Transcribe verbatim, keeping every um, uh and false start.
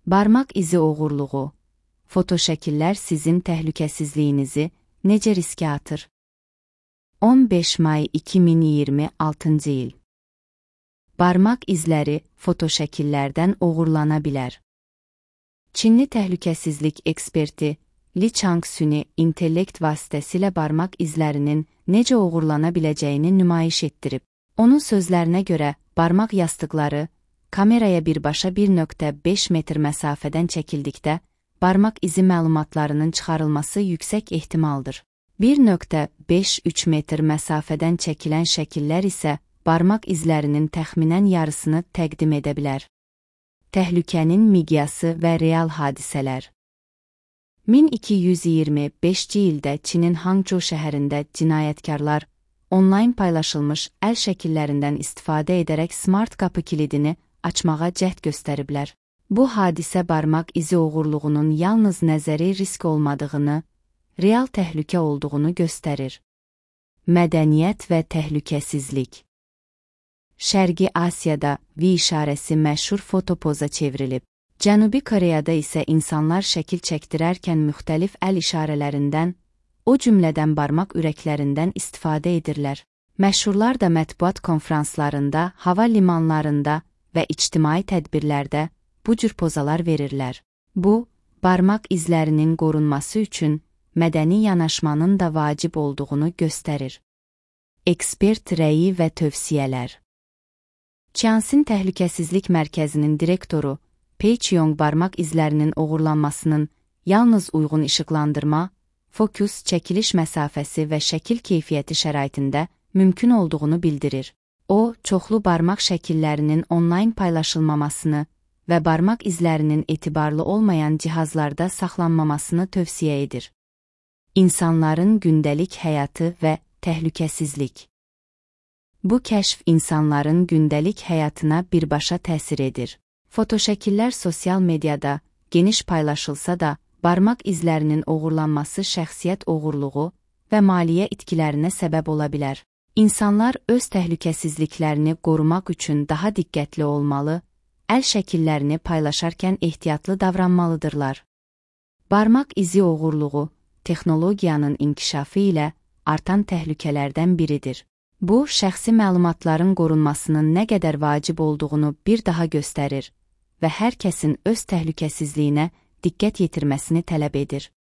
Barmaq izi oğurluğu. Fotoşəkillər sizin təhlükəsizliyinizi necə riskə atır? on beş may iki min iyirmi altıncı il. Barmaq izləri fotoşəkillərdən oğurlana bilər. Çinli təhlükəsizlik eksperti Li Chang süni intellekt vasitəsilə barmaq izlərinin necə oğurlana biləcəyini nümayiş etdirib. Onun sözlərinə görə, barmaq yastıqları kameraya birbaşa bir nöqtə beş metr məsafədən çəkildikdə, barmaq izi məlumatlarının çıxarılması yüksək ehtimaldır. bir nöqtə beş üç metr məsafədən çəkilən şəkillər isə barmaq izlərinin təxminən yarısını təqdim edə bilər. Təhlükənin miqyası və real hadisələr. min iki yüz iyirmi beşinci ildə Çinin Hangzhou şəhərində cinayətkarlar onlayn paylaşılmış əl şəkillərindən istifadə edərək smart qapı kilidini açmağa cəhd göstəriblər. Bu hadisə barmaq izi oğurluğunun yalnız nəzəri risk olmadığını, real təhlükə olduğunu göstərir. Mədəniyyət və təhlükəsizlik. Şərqi Asiyada V işarəsi məşhur fotopoza çevrilib. Cənubi Koreyada isə insanlar şəkil çəkdirərkən müxtəlif əl işarələrindən, o cümlədən barmaq ürəklərindən istifadə edirlər. Məşhurlar da mətbuat konfranslarında, hava limanlarında və ictimai tədbirlərdə bu cür pozalar verirlər. Bu, barmaq izlərinin qorunması üçün mədəni yanaşmanın da vacib olduğunu göstərir. Ekspert rəyi və tövsiyələr. Çiansin Təhlükəsizlik Mərkəzinin direktoru Pei Qiong barmaq izlərinin oğurlanmasının yalnız uyğun işıqlandırma, fokus, çəkiliş məsafəsi və şəkil keyfiyyəti şəraitində mümkün olduğunu bildirir. O, çoxlu barmaq şəkillərinin onlayn paylaşılmamasını və barmaq izlərinin etibarlı olmayan cihazlarda saxlanmamasını tövsiyə edir. İnsanların gündəlik həyatı və təhlükəsizlik. Bu kəşf insanların gündəlik həyatına birbaşa təsir edir. Fotoşəkillər sosial mediada geniş paylaşılsa da, barmaq izlərinin oğurlanması şəxsiyyət oğurluğu və maliyyə itkilərinə səbəb ola bilər. İnsanlar öz təhlükəsizliklərini qorumaq üçün daha diqqətli olmalı, əl şəkillərini paylaşarkən ehtiyatlı davranmalıdırlar. Barmaq izi oğurluğu texnologiyanın inkişafı ilə artan təhlükələrdən biridir. Bu, şəxsi məlumatların qorunmasının nə qədər vacib olduğunu bir daha göstərir və hər kəsin öz təhlükəsizliyinə diqqət yetirməsini tələb edir.